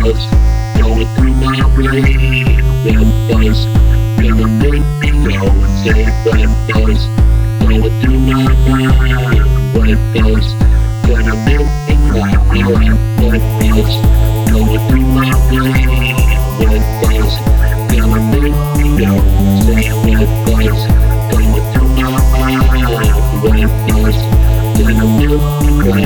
buzz going through my brain. Red buzz gonna make me go insane. Red buzz going through my mind. Red buzz gonna make me cry. Red buzz going through my brain. Red buzz gonna make me go insane. Red buzz going through my mind. Red buzz gonna make me cry.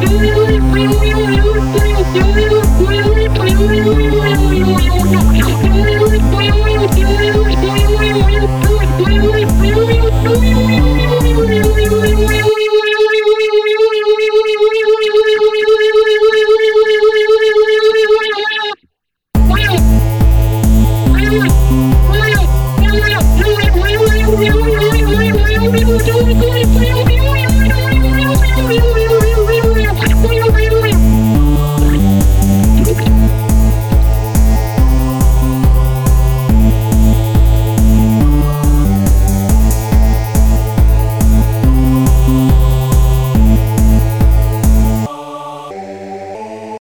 We'll be right back.